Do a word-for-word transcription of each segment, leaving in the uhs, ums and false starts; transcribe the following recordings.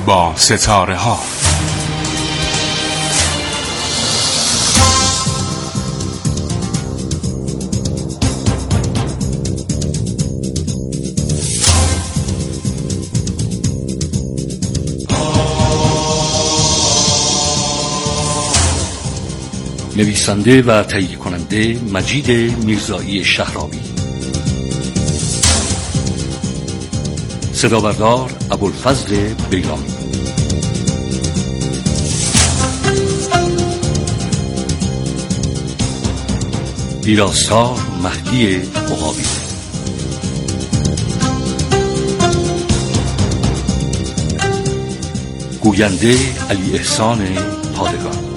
با ستاره ها. نویسنده و تهیه کننده مجید میرزایی شهرابی، صدابردار ابوالفضل بیرامی، ویراستار مهدی عقابی، گوینده علی احسان پادگان.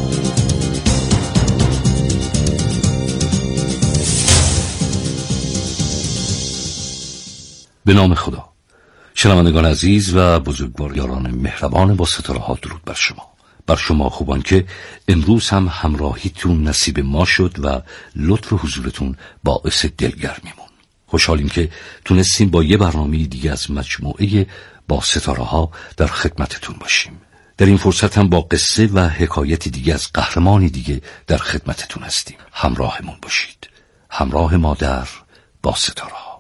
به نام خدا. شنوندگان عزیز و بزرگواران مهربان با ستاره ها، درود بر شما. بر شما خوبان که امروز هم همراهیتون نصیب ما شد و لطف حضورتون باعث دلگرمیمون. خوشحالیم که تونستیم با یه برنامه دیگه از مجموعه با ستاره ها در خدمتتون باشیم. در این فرصت هم با قصه و حکایت دیگه از قهرمانی دیگه در خدمتتون هستیم. همراهمون باشید. همراه ما در با ستاره ها.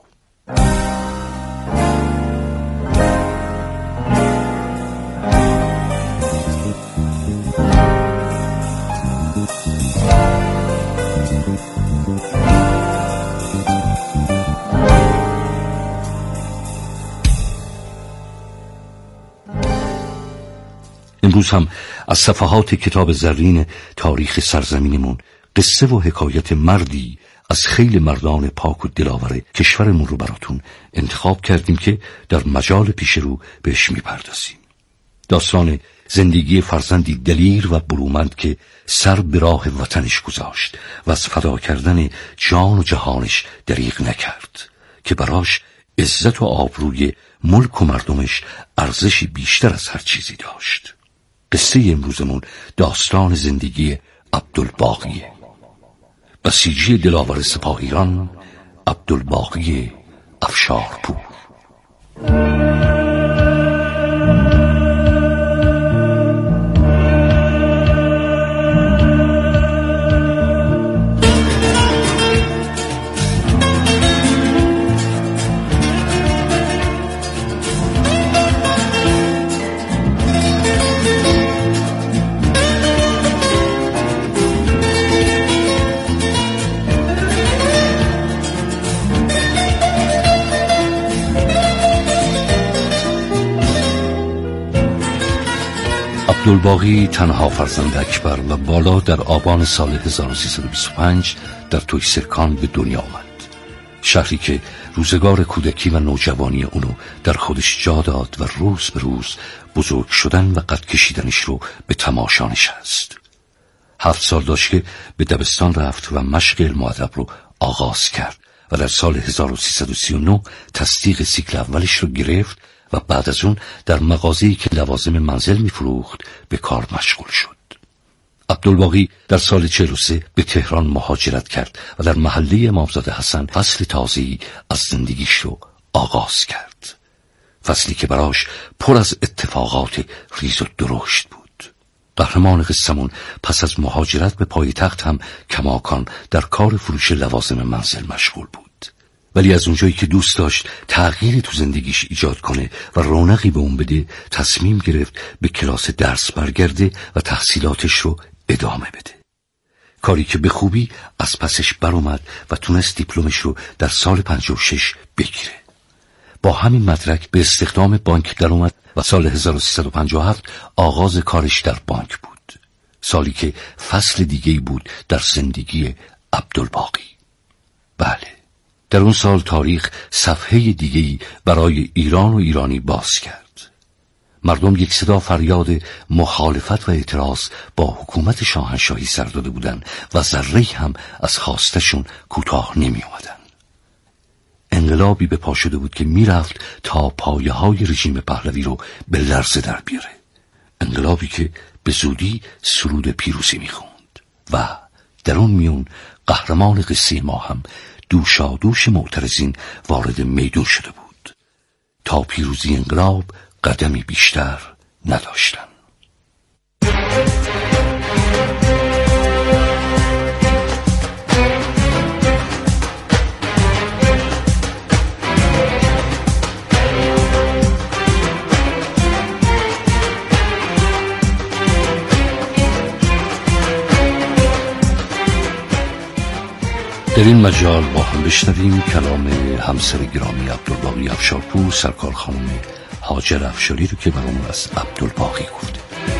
امروز هم از صفحات کتاب زرین تاریخ سرزمینمون قصه و حکایت مردی از خیل مردان پاک و دلاور کشورمون رو براتون انتخاب کردیم که در مجال پیش رو بهش میپردازیم. داستان زندگی فرزندی دلیر و برومند که سر به راه وطنش گذاشت و از فدا کردن جان و جهانش دریغ نکرد که براش عزت و آبروی ملک و مردمش ارزشی بیشتر از هر چیزی داشت. قصه امروزمون داستان زندگی عبدالباقیه، بسیجی دلاور سپاهیان عبدالباقی افشارپور. عبدالباقی تنها فرزند اکبر و بالا در آبان سال هزار و سیصد و بیست و پنج در تویسرکان به دنیا آمد. شهری که روزگار کودکی و نوجوانی اونو در خودش جا داد و روز به روز بزرگ شدن و قد کشیدنش رو به تماشا نشست. هفت سال داشت که به دبستان رفت و مشق علم و ادب رو آغاز کرد و در سال هزار و سیصد و سی و نه تصدیق سیکل اولش رو گرفت و بعد از اون در مغازه‌ای که لوازم منزل می‌فروخت به کار مشغول شد. عبدالباقی در سال چهل و سه به تهران مهاجرت کرد و در محله امامزاده حسن فصل تازه‌ای از زندگیش رو آغاز کرد. فصلی که براش پر از اتفاقات ریز و درشت بود. قهرمان قصه‌مون پس از مهاجرت به پایتخت هم کماکان در کار فروش لوازم منزل مشغول بود. ولی از اونجایی که دوست داشت تغییری تو زندگیش ایجاد کنه و رونقی به اون بده، تصمیم گرفت به کلاس درس برگرده و تحصیلاتش رو ادامه بده. کاری که به خوبی از پسش بر اومد و تونست دیپلمش رو در سال پنجاه و شش بگیره. با همین مدرک به استخدام بانک در اومد و سال هزار و سیصد و پنجاه و هفت آغاز کارش در بانک بود. سالی که فصل دیگه‌ای بود در زندگی عبدالباقی. بله، در اون سال تاریخ صفحه دیگه‌ای برای ایران و ایرانی باز کرد. مردم یک صدا فریاد مخالفت و اعتراض با حکومت شاهنشاهی سر داده بودند و ذره‌ای هم از خواستشون کوتاه نمی اومدن. انقلابی به پا شده بود که میرفت تا پایه های رژیم پهلوی رو به لرزه در بیاره. انقلابی که به زودی سرود پیروزی میخوند و در اون میون قهرمان قصه ما هم دوشا دوش معترضین وارد میدون شده بود تا پیروزی انقلاب قدمی بیشتر نداشتند. در این مجال با هم بشنویم کلام همسر گرامی عبدالباقی افشارپور، سرکار خانم هاجر افشاری رو که برامون از عبدالباقی گفته.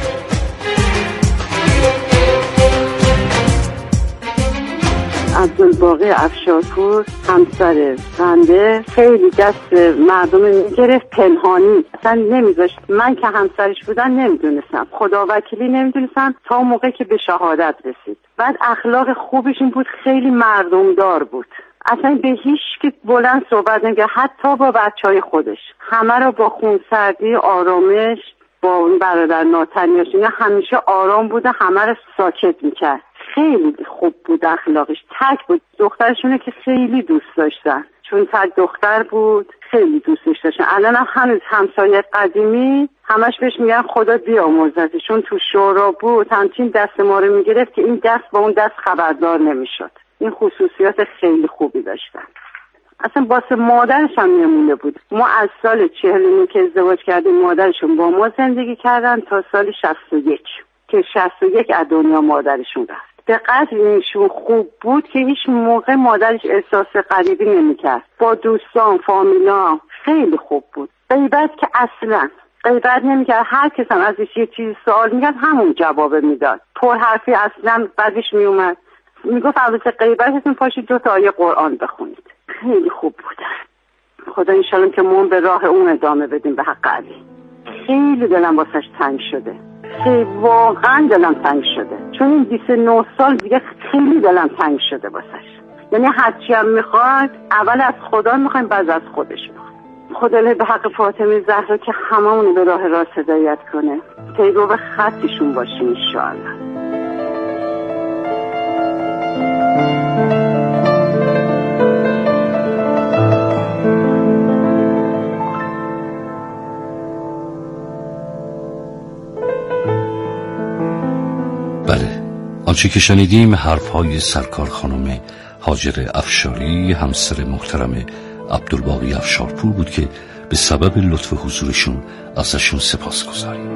عبدالباقی افشارپور همسر بنده خیلی دست مردم میگرفت پنهانی، اصلا نمیذاشت. من که همسرش بودم نمیدونستم، خدا وکیلی نمیدونستم تا اون موقع که به شهادت رسید. بعد اخلاق خوبش این بود خیلی مردمدار بود، اصلا به هیچ که بلند صحبت نمی‌کرد، حتی با بچهای خودش همه رو با خونسردی آرامش، با اون برادر ناتنیاش اینا همیشه آرام بوده، همه رو ساکت میکرد. خیلی خوب بود اخلاقش، تک بود. دخترشونه که خیلی دوست داشتن، چون تک دختر بود خیلی دوستش داشتن. الان هم هنوز همسایه قدیمی همش بهش میگن خدا بیامرزه، چون تو شورا بود همچین دست ما رو میگرفت که این دست با اون دست خبردار نمیشد. این خصوصیات خیلی خوبی داشتن. اصلا واسه مادرش هم نمونه بود. ما از سال چهل و نه که ازدواج کردیم مادرشون با ما زندگی کردن تا سال شصت و یک که شصت و یک از دنیا مادرشون رفت. به قدر اینشون خوب بود که هیچ موقع مادرش احساس غریبی نمی‌کرد. با دوستان فامیلا خیلی خوب بود. غیبت که اصلا غیبت نمی‌کرد. هر کس هم ازش یه چیز سوال می‌کرد همون جواب میداد. پر حرفی اصلا بعدش میومد میگفت البته غیبتتون پاشید دو تا آیه قرآن بخونید. خیلی خوب بودن. خدا انشالله که ما به راه اون ادامه بدیم به حق علی. خیلی دلم واسش تنگ شده، خیلی واقعا دلم تنگ شده، چون این بیست و نه سال دیگه خیلی دلم تنگ شده واسش. یعنی هرچی هم میخواد اول از خدا میخوایم بعد از خودش میخوایم. خدا به حق فاطمه زهرا که هممون به راه راست هدایت کنه، پیرو به خطشون باشیم انشاءالله. بله، آنچه که شنیدیم حرفهای سرکار خانم هاجر افشاری، همسر محترم عبدالباقی افشارپور بود که به سبب لطف حضورشون ازشون سپاس گذاریم.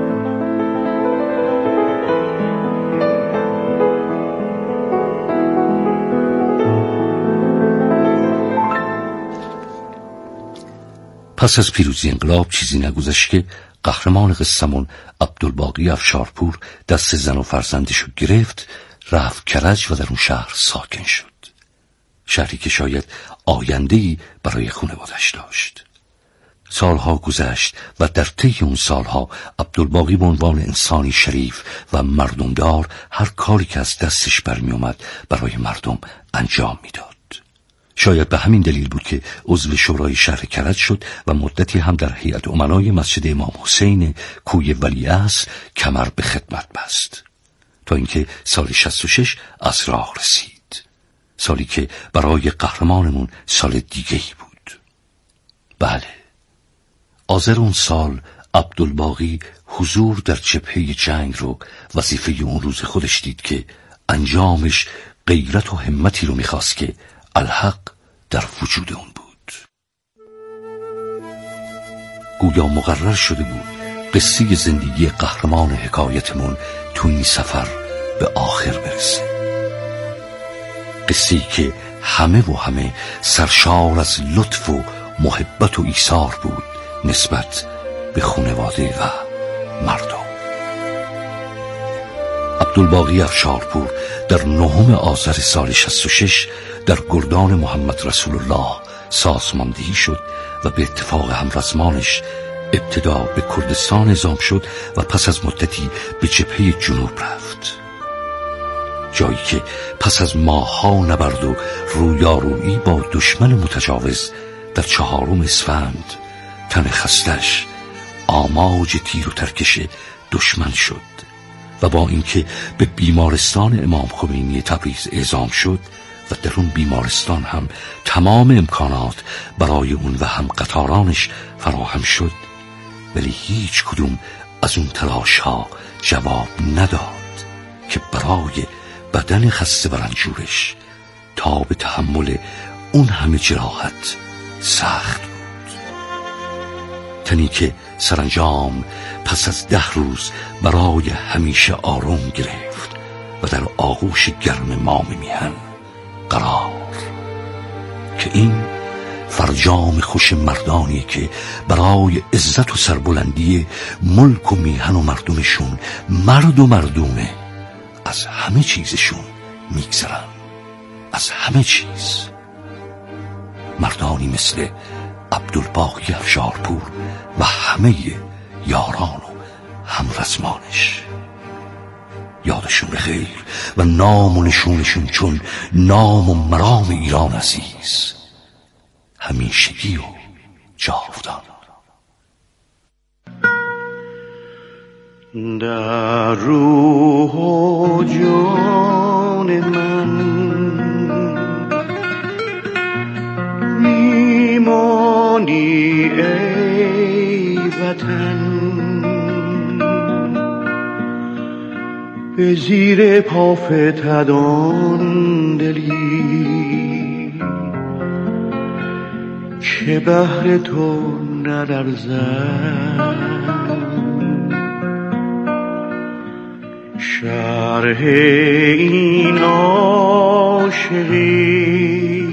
پس از پیروزی انقلاب چیزی نگذشت که قهرمان قصه‌مون عبدالباقی افشارپور دست زن و فرزندش رو گرفت، رفت کرج و در اون شهر ساکن شد. شهری که شاید آینده‌ای برای خانواده‌اش داشت. سالها گذشت و در طی اون سالها عبدالباقی به عنوان انسانی شریف و مردمدار هر کاری که از دستش برمی اومد برای مردم انجام میداد. شاید به همین دلیل بود که عضو شورای شهر کرج شد و مدتی هم در هیئت امنای مسجد امام حسین کوی ولیعصر کمر به خدمت بست، تا اینکه سال شصت و شش از راه رسید، سالی که برای قهرمانمون سال دیگه‌ای بود. بله، آذر اون سال عبدالباقی حضور در جبهه جنگ رو وظیفه اون روز خودش دید که انجامش غیرت و همتی رو میخواست که الحق در وجود اون بود. گویا مقرر شده بود قصه زندگی قهرمان حکایتمون تو این سفر به آخر برسه. قصه‌ای که همه و همه سرشار از لطف و محبت و ایثار بود نسبت به خانواده و مردم. عبدالباقی افشارپور در نهم آذر سال شصت و شش در گردان محمد رسول الله سازماندهی شد و به اتفاق همرزمانش ابتدا به کردستان اعزام شد و پس از مدتی به جبهه جنوب رفت، جایی که پس از ماه‌ها نبرد و رویارویی با دشمن متجاوز در چهارم اسفند تن خستش آماج تیر و ترکش دشمن شد و با اینکه به بیمارستان امام خمینی تبریز اعزام شد و در اون بیمارستان هم تمام امکانات برای اون و هم قطارانش فراهم شد، ولی هیچ کدوم از اون تلاش ها جواب نداد که برای بدن خسته و رنجورش تا به تحمل اون همه جراحت سخت بود. تنی که سرانجام پس از ده روز برای همیشه آروم گرفت و در آغوش گرم مام میهن قرار، که این فرجام خوش مردانی که برای عزت و سربلندی ملک و میهن و مردمشون مرد و مردومه از همه چیزشون میگذرن، از همه چیز. مردانی مثل عبدالباقی افشارپور و همه یاران و همرزمانش، یادشون بخیر و نام و نشونشون چون نام و مرام ایران عزیز همیشگی و جاودان. در روح و جان من میمانی ای وطن، به زیر پا فتدان دلی که بهر تو نلرزد. شرح این عاشقی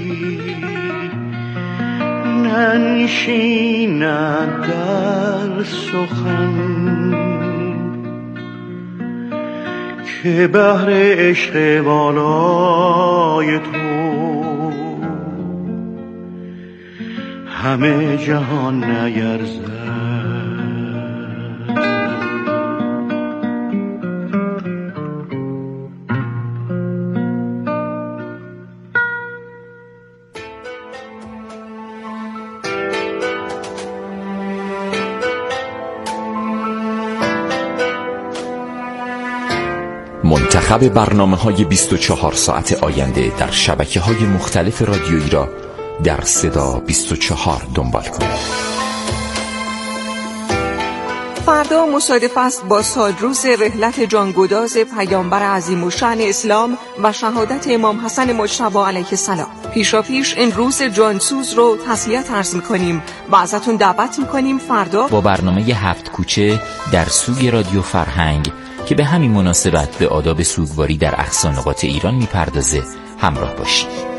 ننشیند در سخن، که بهر عشق والای تو همه جهان نیرزد. منتخب برنامه‌های بیست و چهار ساعت آینده در شبکه‌های مختلف رادیویی را در صدا بیست و چهار دنبال کنید. فردا مصادف است با سالروز رحلت جانگداز پیامبر عظیم الشأن اسلام و شهادت امام حسن مجتبی علیه السلام. پیشاپیش این روز جانسوز رو تسلیت عرض می‌کنیم و ازتون دعوت می‌کنیم فردا با برنامه هفت کوچه در سوگ رادیو فرهنگ که به همین مناسبت به آداب سوگواری در اقصانقاط ایران میپردازه همراه باشید.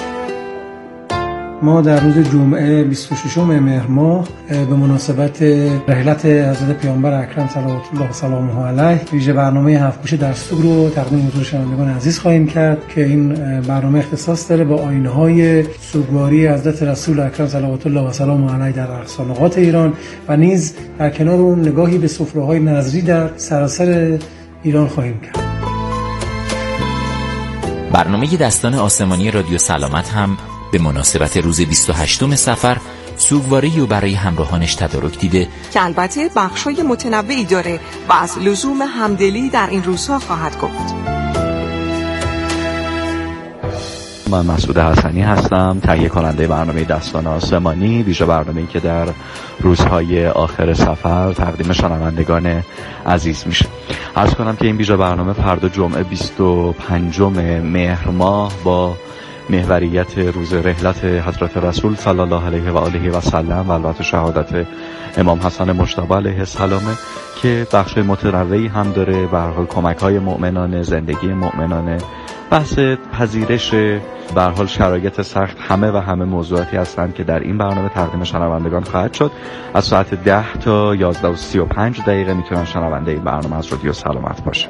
ما در روز جمعه بیست و ششم مهر ماه به مناسبت رحلت حضرت پیامبر اکرم صلوات الله و سلامه علیه ویژه برنامه هفت کوچه در سوگ رو تقدیم حضور شنوندگان عزیز خواهیم کرد که این برنامه اختصاص داره با آیین‌های سوگواری حضرت رسول اکرم صلوات الله و سلامه علیه در اقصانقاط ایران و نیز در کنار اون نگاهی به سفره‌های نظری در سراسر ایران خواهیم کرد. برنامه دستان آسمانی رادیو سلامت هم به مناسبت روز بیست و هشتم صفر سوگواری و برای همراهانش تدارک دیده که البته بخشای متنوعی داره و از لزوم همدلی در این روزها خواهد گفت. من مسعود حسنی هستم، تهیه کننده برنامه دستان آسمانی، ویژه برنامه‌ای که در روزهای آخر سفر تقدیم شنوندگان عزیز میشه. عرض کنم که این ویژه برنامه فردا جمعه بیست و پنجم مهر ماه با محوریت روز رحلت حضرت رسول صلی الله علیه و آله و سلم و البته شهادت امام حسن مجتبی علیه السلام که بخش متنوعی هم داره، به هر حال کمک‌های مؤمنانه، زندگی مؤمنانه، بحث پذیرش، به هر حال شرایط سخت، همه و همه موضوعاتی هستند که در این برنامه تقدیم شنوندگان خواهد شد. از ساعت ده تا یازده و سی و پنج دقیقه میتونن شنونده این برنامه از رادیو سلامت باشه.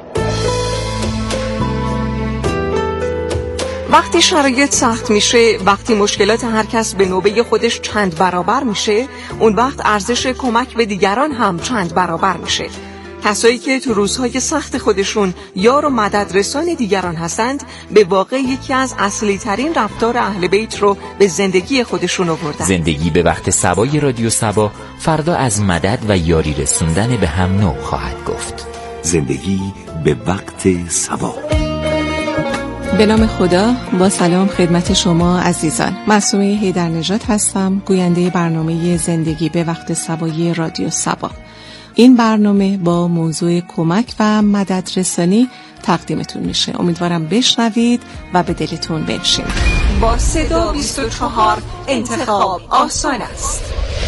وقتی شرایط سخت میشه، وقتی مشکلات هر کس به نوبه خودش چند برابر میشه، اون وقت ارزش کمک به دیگران هم چند برابر میشه. کسایی که تو روزهای سخت خودشون یار و مدد رسان دیگران هستند، به واقع یکی از اصلی ترین رفتار اهل بیت رو به زندگی خودشون آوردن. زندگی به وقت صبای رادیو صبا فردا از مدد و یاری رسوندن به هم نوع خواهد گفت. زندگی به وقت صبا. به نام خدا، با سلام خدمت شما عزیزان. معصومه حیدرنژاد هستم، گوینده برنامه زندگی به وقت صبای رادیو صبا. این برنامه با موضوع کمک و مدد رسانی تقدیمتون میشه. امیدوارم بشنوید و به دلتون بنشین. با صدا بیست و چهار انتخاب آسان است.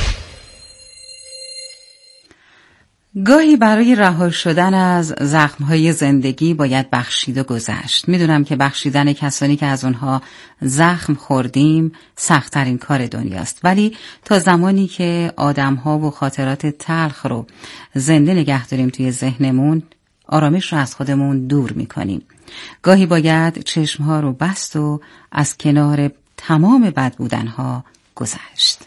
گاهی برای رها شدن از زخم‌های زندگی باید بخشید و گذشت. میدونم که بخشیدن کسانی که از اونها زخم خوردیم سخت‌ترین کار دنیاست، ولی تا زمانی که آدم‌ها و خاطرات تلخ رو زنده نگه داریم توی ذهنمون، آرامش رو از خودمون دور می‌کنیم. گاهی باید چشم‌ها رو بست و از کنار تمام بد بودن‌ها گذشت.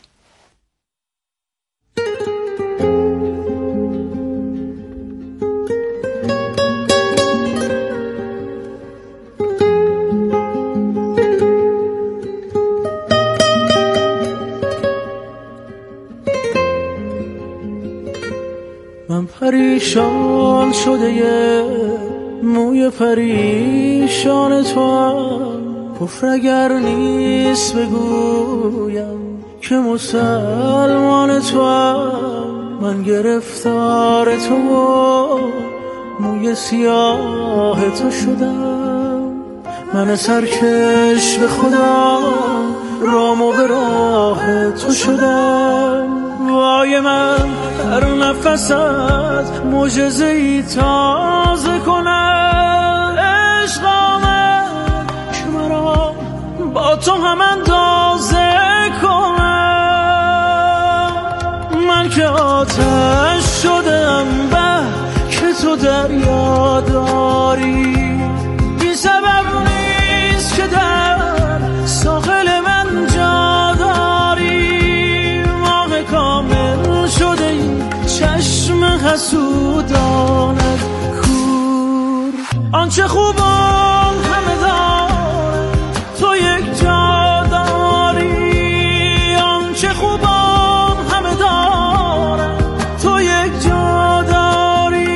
من پریشان شده یه موی پریشان تو هم، کفر اگر نیست بگویم که مسلمان تو هم. من گرفتار تو و موی سیاه تو شدم، من سرکش به خدا رام و به راه تو شدم. وای من هر نفست معجزه‌ای تازه کنم، عشق آمد که مرا با تو هم اندازه کنم. من که آتش شدم به که تو دریا داری، بی سبب نیست که در ساحل من جا داری. ماه کامل شده این چشم حسودانت کور، آنچه خوبان همه دارن تو یک جا داری، آنچه خوبان همه دارن تو یک جا داری.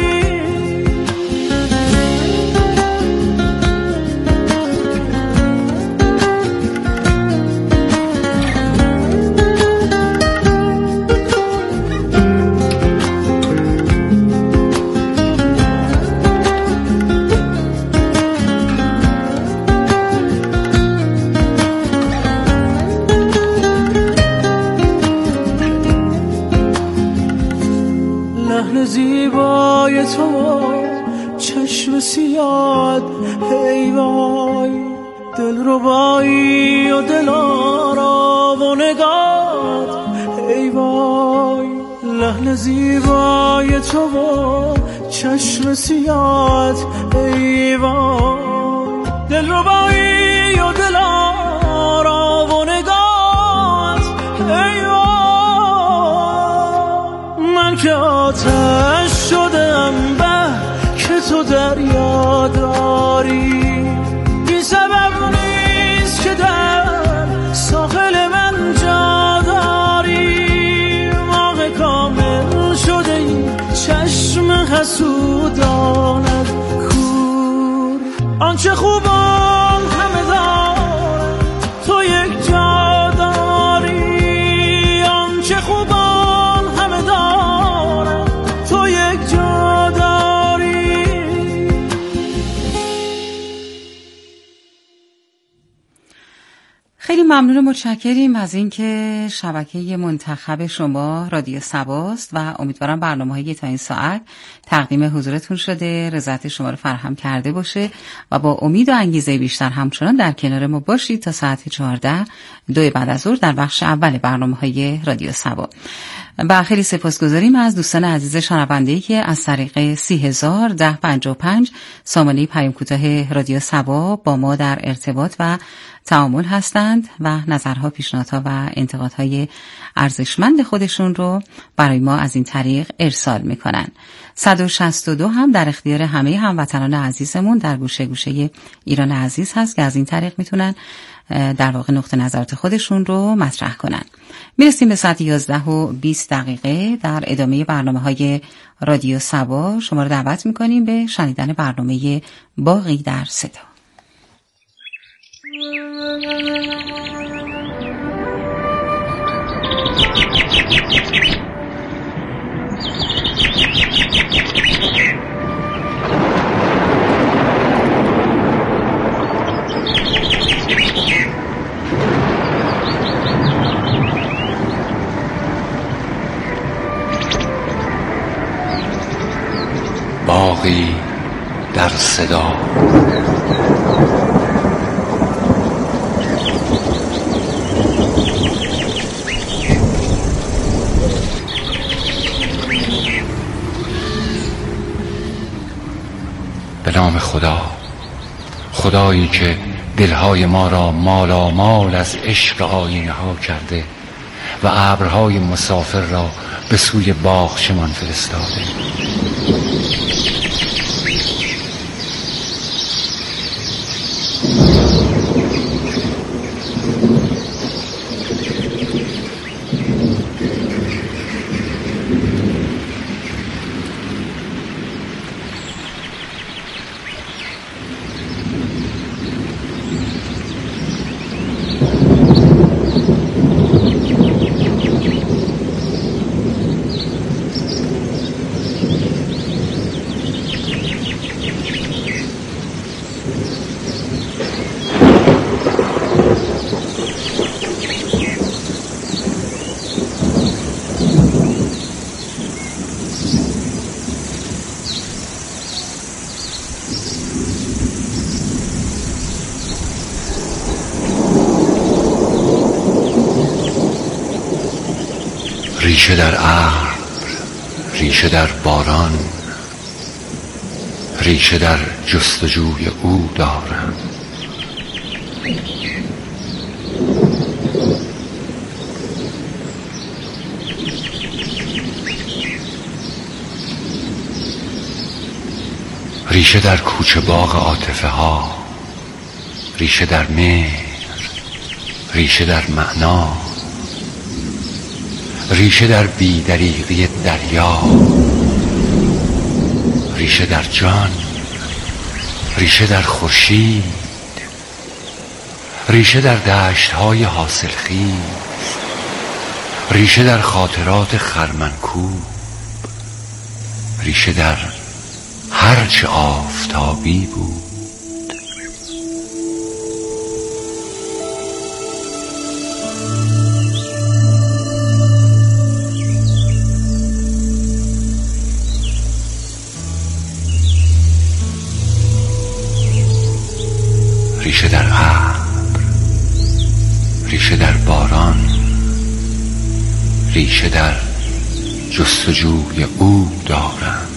زیبای تو چشم سیاد، ای وای دل ربایی و دل آرا و نگات، ای وای لحن زیبای تو چشم سیاد، ای وای دل ربایی و دل آرا و نگات، ای وای من که آتش شدم به که تو دریا داری، بی سبب نیست که در ساحل من جا داری. ماه کامل شده این چشم حسودانت کور، آنچه خوبان همه دارن تو یک جا داری، آنچه خوبان همه دارن تو یک جا داری. خیلی ممنون و متشکریم از اینکه شبکه منتخب شما رادیو صباست و امیدوارم برنامه‌های تا این ساعت تقدیم حضورتون شده رضایت شما رو فراهم کرده باشه و با امید و انگیزه بیشتر همچنان در کنار ما باشید تا ساعت چهارده دو بعد از ظهر در بخش اول برنامه‌های رادیو صبا. و خیلی سپاسگزاریم از دوستان عزیز شنونده‌ای که از طریق سی هزار ده پنجاه و پنج سامانه پیام کوتاه رادیو صبا با ما در ارتباط و تعامل هستند و نظرها، پیشنهادها و انتقادهای ارزشمند خودشون رو برای ما از این طریق ارسال میکنن. صد و شصت و دو هم در اختیار همه هموطنان عزیزمون در گوشه گوشه ایران عزیز هست که از این طریق میتونن در واقع نقطه نظرات خودشون رو مطرح کنن. میرسیم به ساعت یازده و بیست دقیقه. در ادامه برنامه های رادیو صبا شما رو دعوت میکنیم به شنیدن برنامه باقی در صدا. باغی در صدا، به نام خدا، خدایی که دلهای ما را مالامال از عشق آینه ها کرده و ابرهای مسافر را به سوی باغچمان فرستاده. ریشه در ابر، ریشه در باران، ریشه در جستجوی او دارم. ریشه در کوچه باغ عاطفه ها، ریشه در مهر، ریشه در معنا، ریشه در بی‌دریغی دریا، ریشه در جان، ریشه در خورشید، ریشه در دشت‌های حاصلخیز، ریشه در خاطرات خرمنکوب، ریشه در هرچه آفتابی بود. ریشه در ابر، ریشه در باران، ریشه در جستجوی او دارم.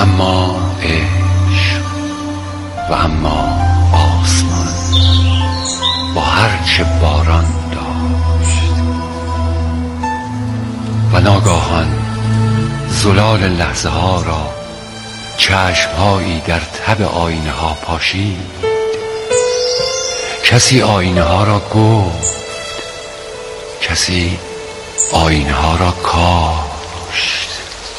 اما عشق و اما آسمان با هرچه باران داشت و ناگاهان زلال لحظه ها را چشمهایی در تب آینه ها پاشید. کسی آینه ها را گفت، کسی آینه ها را کاشت.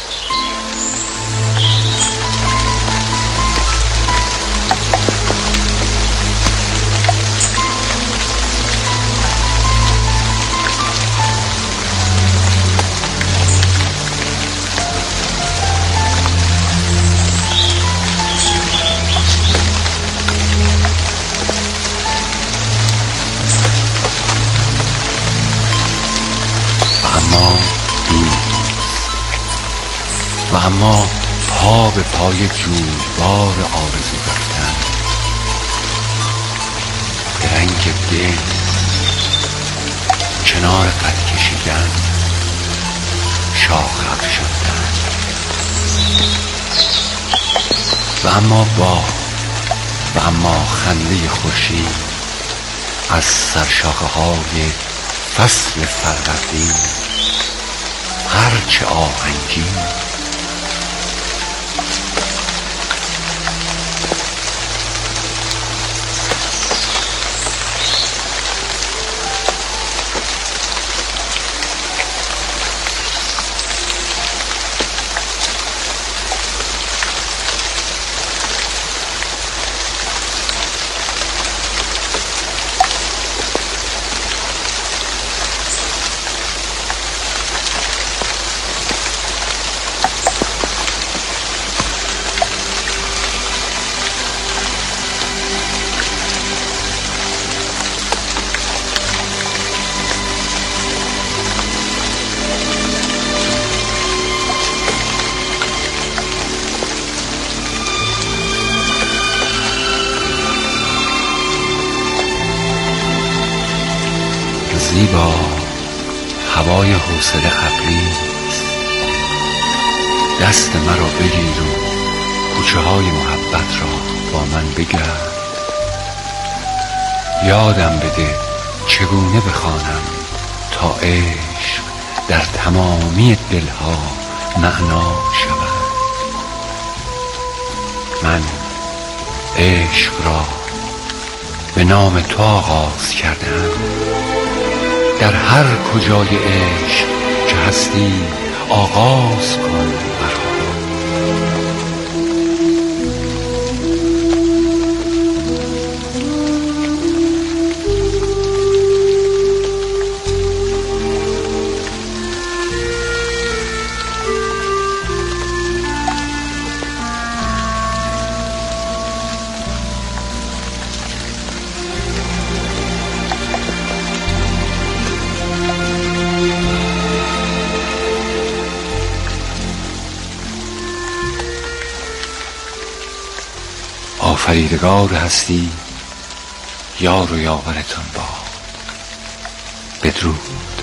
و اما پا به پای جویبار آرزو رفتن، درنگ دل کنار قد کشیدن، شاخ افشاندن و اما با و اما خنده خورشید از سرشاخه های فصل فروردین، هرچه آهنگین زیبا، هوای حوصله خبریست، دست مرا بگیر و کوچه های محبت را با من بگرد. یادم بده چگونه بخوانم تا عشق در تمامی دلها معنا شود. من عشق را به نام تو آغاز کردم، در هر کجای عشق که هستی آغاز کن مرا. آفریدگار هستی یار و یاورتان باد. بدرود.